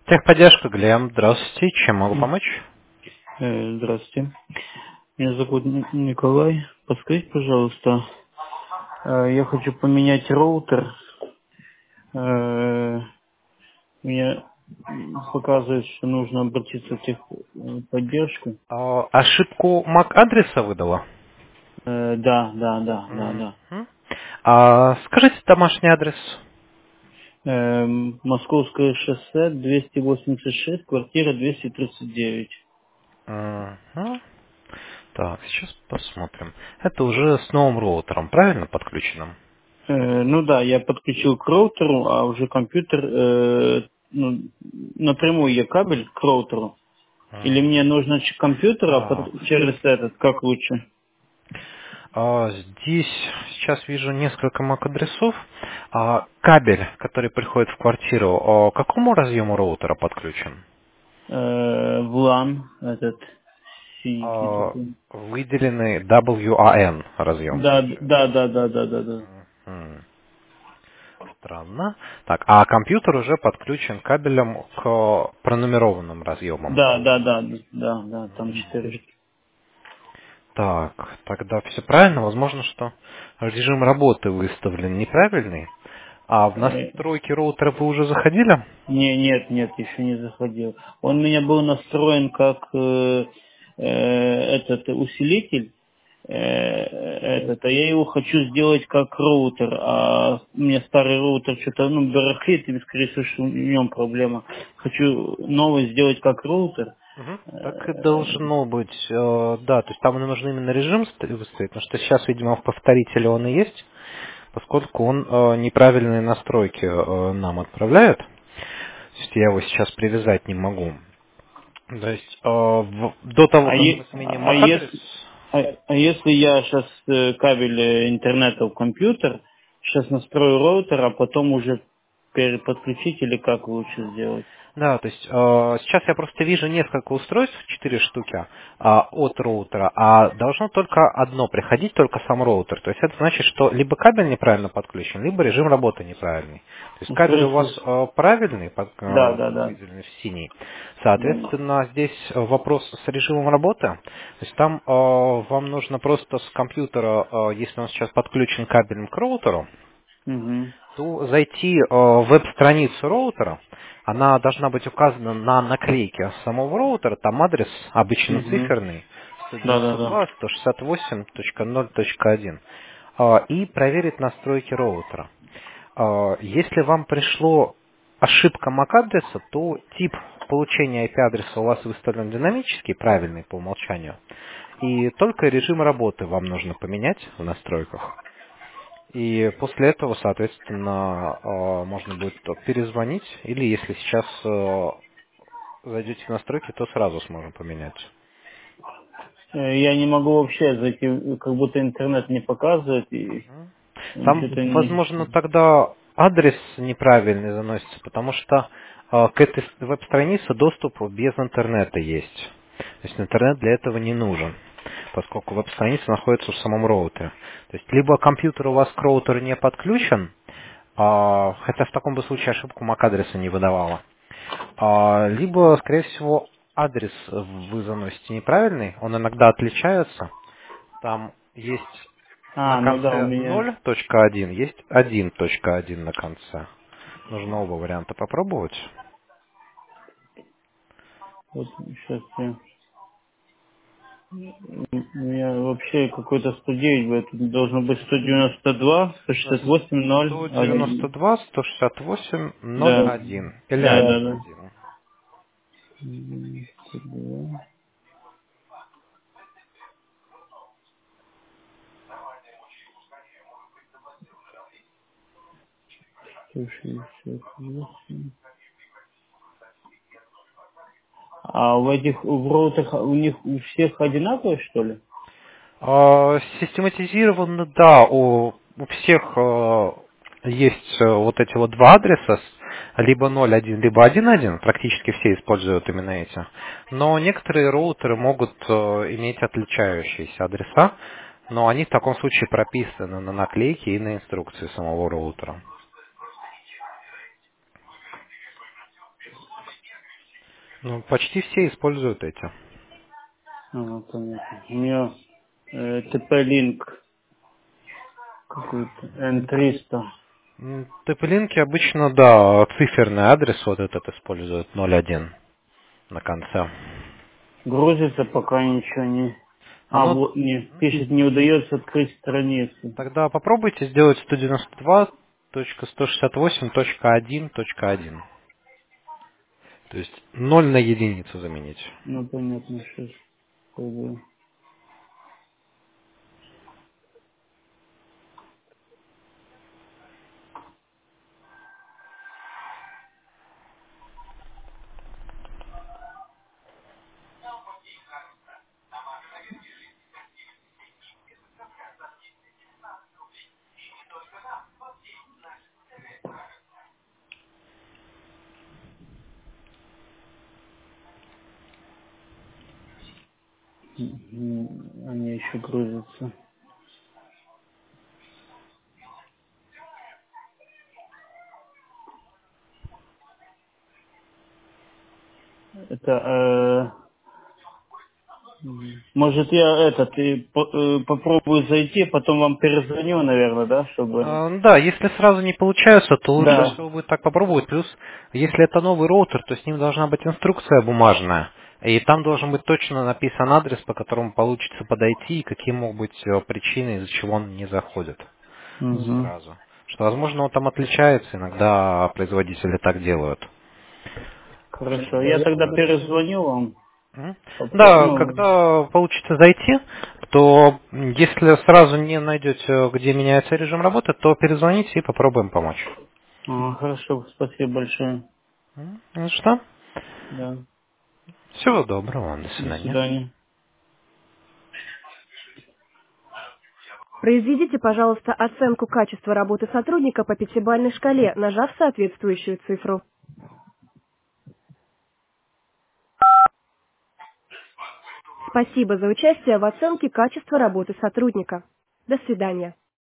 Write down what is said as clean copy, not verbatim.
Техподдержка, Глеб. Здравствуйте. Чем могу помочь? Здравствуйте. Меня зовут Николай. Подскажите, пожалуйста, я хочу поменять роутер. Мне показывает, что нужно обратиться в техподдержку. Ошибку MAC-адреса выдала? Да. Мгм. Скажите домашний адрес. Московское шоссе, 286, квартира 239. Мгм. Так, сейчас посмотрим. Это уже с новым роутером, правильно подключенным? Ну да, я подключил к роутеру, а уже компьютер, напрямую я кабель к роутеру. Или мне нужно компьютер, а Так. через этот, как лучше? Здесь сейчас вижу несколько MAC-адресов. Кабель, который приходит в квартиру, к какому разъему роутера подключен? В LAN, этот, синенький А, такой. Выделенный WAN разъем получается. Да. Мгм. Странно. Так, а компьютер уже подключен кабелем к пронумерованным разъемам. Да, там четыре. Так, тогда все правильно. Возможно, что режим работы выставлен неправильный. А в Э, настройки роутера вы уже заходили? Нет, еще не заходил. Он у меня был настроен как этот усилитель, а я его хочу сделать как роутер, а у меня старый роутер что-то, барахлит, и, скорее всего, что в нем проблема. Хочу новый сделать как роутер. Мгм. Так и Э, должно быть. Да, то есть там нужно именно режим выставить, потому что сейчас, видимо, в повторителе он и есть, поскольку он неправильные настройки нам отправляет. То есть я его сейчас привязать не могу. То есть до того, А, как мы е- сменим а MAC-адрес, если а если я сейчас кабель интернета в компьютер, сейчас настрою роутер, а потом уже переподключить или как лучше сделать? да, то есть сейчас я просто вижу несколько устройств, 4 штуки от роутера, а должно только одно приходить, только сам роутер. То есть это значит, что либо кабель неправильно подключен, либо режим работы неправильный. То есть кабель у вас Устройство. правильный, Да. выделенный в синий. Да. Соответственно, здесь вопрос с режимом работы. То есть там вам нужно просто с компьютера, если он сейчас подключен кабелем к роутеру, Мгм. то зайти в веб-страницу роутера, она должна быть указана на наклейке самого роутера, там адрес обычно Мгм. циферный, Да. 192.168.0.1, и проверить настройки роутера. Если вам пришло ошибка MAC-адреса, то тип получения IP-адреса у вас выставлен динамический, правильный по умолчанию, и только режим работы вам нужно поменять в настройках. И после этого, соответственно, можно будет то перезвонить, или если сейчас зайдете в настройки, то сразу сможем поменять. Я не могу вообще зайти, как будто интернет не показывает, и Там, что-то не... возможно, тогда адрес неправильный заносится, потому что к этой веб-странице доступ без интернета есть. То есть интернет для этого не нужен, поскольку веб-страница находится в самом роутере. То есть либо компьютер у вас к роутеру не подключен, хотя в таком бы случае ошибку MAC-адреса не выдавала. Либо, скорее всего, адрес вы заносите неправильный, он иногда отличается. Там есть на Ну да, у конце меня... 0.1, есть 1.1 на конце. Нужно оба варианта попробовать. Вот сейчас я... У меня вообще какой-то 109 будет. Должно быть 192, 168, 0, 1. 192, 168, Да. 0.1 или Да. 1.1. 102, 168. А в роутах у них у всех одинаковые, что ли? Систематизировано, да, у всех есть вот эти вот два адреса, либо 0.1, либо 1.1, практически все используют именно эти. Но некоторые роутеры могут иметь отличающиеся адреса, но они в таком случае прописаны на наклейке и на инструкции самого роутера. Ну, почти все используют эти. Понятно. У меня TP-Link какой-то, N300. TP-линки обычно, да, циферный адрес вот этот используют 01 на конце. Грузится пока ничего не... Оно вот, не, пишет, не удается открыть страницу. тогда попробуйте сделать 192.168.1.1. То есть 0 на единицу заменить. Ну, понятно, что ж. Пробую. Они еще грузятся. Это, может, я попробую зайти, потом вам перезвоню, наверное, да, чтобы... Да, если сразу не получается, то лучше Да. всего будет так попробовать. Плюс, если это новый роутер, то с ним должна быть инструкция бумажная. И там должен быть точно написан адрес, по которому получится подойти, и какие могут быть причины, из-за чего он не заходит Угу. сразу. Что, возможно, он там отличается, иногда производители так делают. Хорошо. Я тогда перезвоню вам. Мгм. Да, Ну, когда получится зайти, то если сразу не найдете, где меняется режим работы, то перезвоните и попробуем помочь. хорошо, спасибо большое. Ну что? Да. Всего доброго, до До свидания. свидания. Произведите, пожалуйста, оценку качества работы сотрудника по пятибалльной шкале, нажав соответствующую цифру. Спасибо за участие в оценке качества работы сотрудника. До свидания.